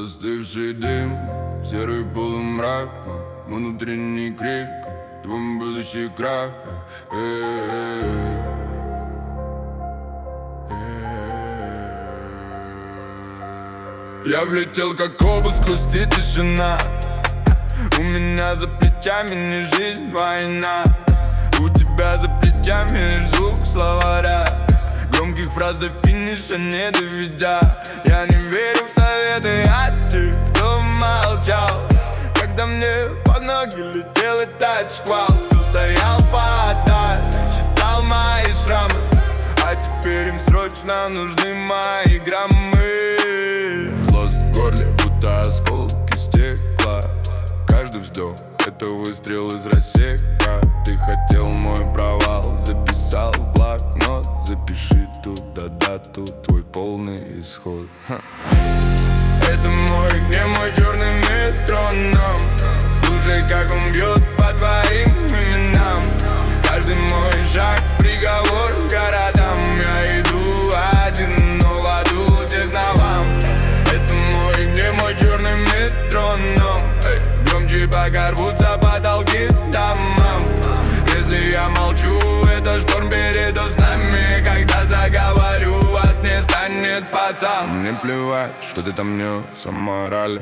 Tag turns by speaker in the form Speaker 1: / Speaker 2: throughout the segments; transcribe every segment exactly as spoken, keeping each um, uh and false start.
Speaker 1: Застывший дым, серый полумрак, мой внутренний крик, твой будущий крах. Я влетел как обыск, хрустит тишина. У меня за плечами не жизнь, война. У тебя за плечами лишь звук словаря, громких фраз до финиша не доведя. Я не верю в советы от тех, кто молчал, когда мне под ноги летел этот шквал. Кто стоял подаль, считал мои шрамы, а теперь им срочно нужны мои граммы. Злость в горле, будто осколки стекла. Каждый вздох — это выстрел из рассека. Ты хотел мой провал, записал в блокнот. Запиши туда дату, твой полный исход. Ха. Это мой гнев, мой черный метроном. Слушай, как он бьет по твоим именам. Каждый мой шаг — приговор городам. Я иду один, но в аду тесно вам. Это мой гнев, мой черный метроном. Эй, громче пока рвутся потолки домам. Если я молчу, это шторм перед нами. Когда заговорю, вас не станет, пацан. Мне плевать, что ты там нес о морали.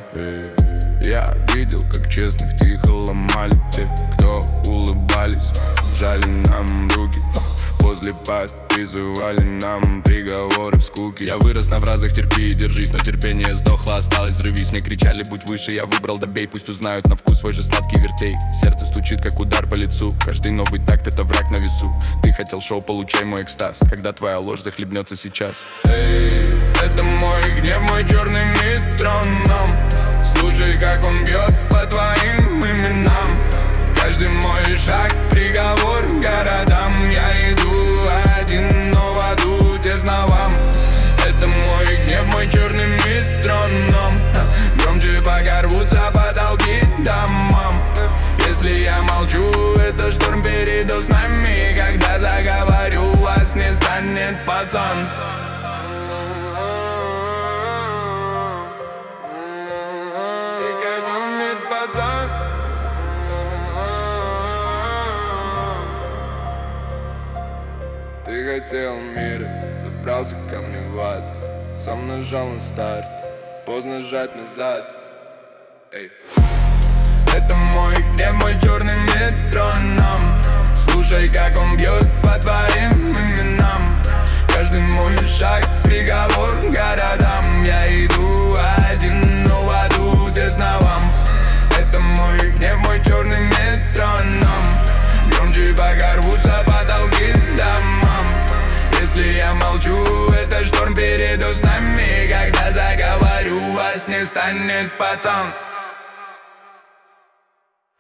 Speaker 1: Я видел, как честных тихо ломали те, кто улыбались, жали нам руки. После подписывали нам приговоры в скуке. Я вырос на фразах «терпи и держись», но терпение сдохло, осталось взрывись. Мне кричали «будь выше», я выбрал добей. Пусть узнают на вкус свой же сладкий вертей. Сердце стучит, как удар по лицу. Каждый новый такт — это враг на весу. Ты хотел шоу, получай мой экстаз, когда твоя ложь захлебнется сейчас. Эй, это мой гнев, мой черный метроном. Слушай, как он бьет по твоим именам. Каждый мой шаг — приговор городам. Я иду один, но в аду тесно вам. Это мой гнев, мой черный метроном. Громче пока рвутся потолки домам. Если я молчу, это шторм перед нами. Когда заговорю, вас не станет, пацан. Ты хотел мир, пацан. Ты хотел мир, забрался ко мне в ад. Сам нажал на старт, поздно жать назад. Эй. Это мой гнев, мой черный метроном. Слушай, как он бьет по твоим именам. Каждый мой шаг — приговор городам. Я иду один, но в аду тесно вам. Это мой гнев, мой черный метроном. Громче пока рвутся потолки домам. Если я молчу, это шторм перед нами. Когда заговорю, вас не станет, пацан.